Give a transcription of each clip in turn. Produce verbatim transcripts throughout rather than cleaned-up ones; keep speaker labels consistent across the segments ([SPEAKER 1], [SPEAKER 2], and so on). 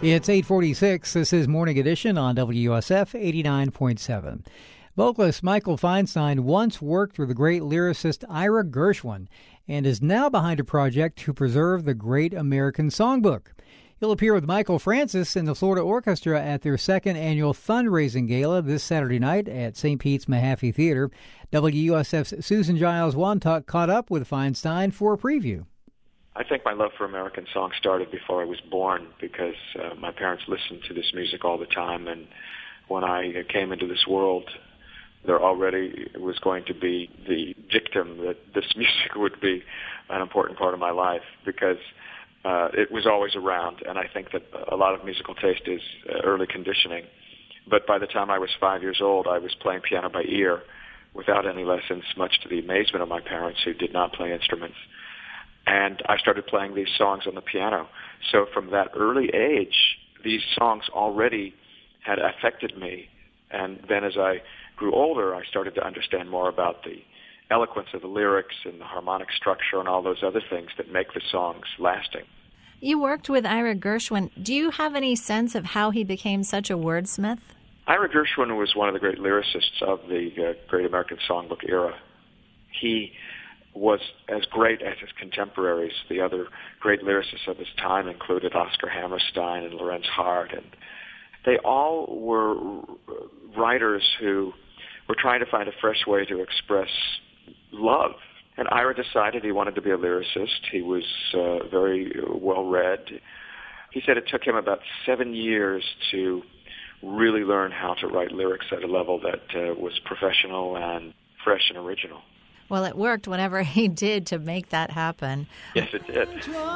[SPEAKER 1] It's eight forty-six. This is Morning Edition on W U S F eighty-nine point seven. Vocalist Michael Feinstein once worked with the great lyricist Ira Gershwin and is now behind a project to preserve the Great American Songbook. He'll appear with Michael Francis and the Florida Orchestra at their second annual fundraising gala this Saturday night at Saint Pete's Mahaffey Theater. W U S F's Susan Giles Wantuck caught up with Feinstein for a preview.
[SPEAKER 2] I think my love for American song started before I was born because uh, my parents listened to this music all the time, and when I came into this world, there already was going to be the dictum that this music would be an important part of my life because uh, it was always around, and I think that a lot of musical taste is uh, early conditioning. But by the time I was five years old, I was playing piano by ear without any lessons, much to the amazement of my parents who did not play instruments. And I started playing these songs on the piano. So from that early age, these songs already had affected me. And then as I grew older, I started to understand more about the eloquence of the lyrics and the harmonic structure and all those other things that make the songs lasting.
[SPEAKER 3] You worked with Ira Gershwin. Do you have any sense of how he became such a wordsmith?
[SPEAKER 2] Ira Gershwin was one of the great lyricists of the uh, Great American Songbook era. He was as great as his contemporaries. The other great lyricists of his time included Oscar Hammerstein and Lorenz Hart, and they all were writers who were trying to find a fresh way to express love. And Ira decided he wanted to be a lyricist. He was uh, very well-read. He said it took him about seven years to really learn how to write lyrics at a level that uh, was professional and fresh and original.
[SPEAKER 3] Well, it worked whatever he did to make that happen.
[SPEAKER 2] Yes, it did.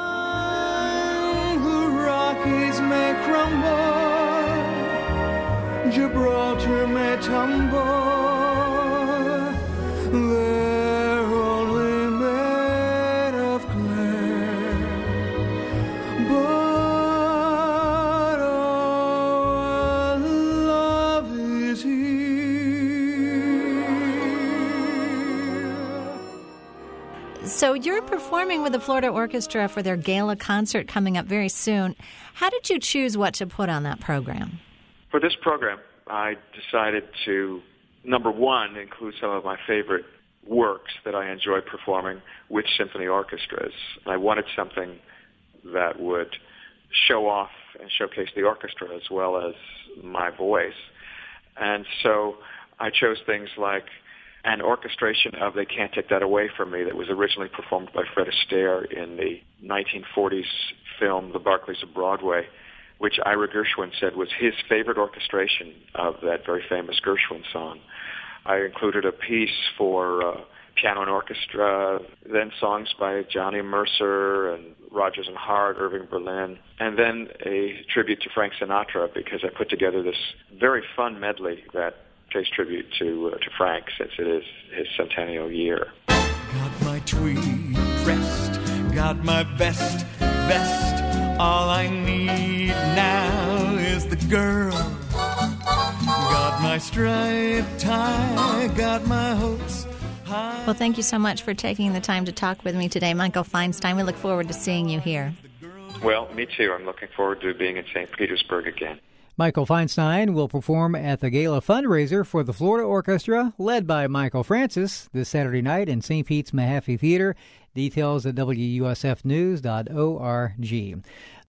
[SPEAKER 4] Time the Rockies may crumble, Gibraltar may tumble, they're only made of clay, but our love is here.
[SPEAKER 3] So you're performing with the Florida Orchestra for their gala concert coming up very soon. How did you choose what to put on that program?
[SPEAKER 2] For this program, I decided to, number one, include some of my favorite works that I enjoy performing with symphony orchestras. I wanted something that would show off and showcase the orchestra as well as my voice. And so I chose things like an orchestration of They Can't Take That Away From Me that was originally performed by Fred Astaire in the nineteen forties film The Barclays of Broadway, which Ira Gershwin said was his favorite orchestration of that very famous Gershwin song. I included a piece for uh, piano and orchestra, then songs by Johnny Mercer and Rodgers and Hart, Irving Berlin, and then a tribute to Frank Sinatra because I put together this very fun medley that pays tribute to uh, to Frank since it is his centennial year.
[SPEAKER 4] Got my tweed pressed, got my best vest. All I need now is the girl. Got my striped tie, got my hopes high.
[SPEAKER 3] Well, thank you so much for taking the time to talk with me today, Michael Feinstein. We look forward to seeing you here.
[SPEAKER 2] Well, me too. I'm looking forward to being in Saint Petersburg again.
[SPEAKER 1] Michael Feinstein will perform at the gala fundraiser for the Florida Orchestra, led by Michael Francis, this Saturday night in Saint Pete's Mahaffey Theater. Details at W U S F news dot org.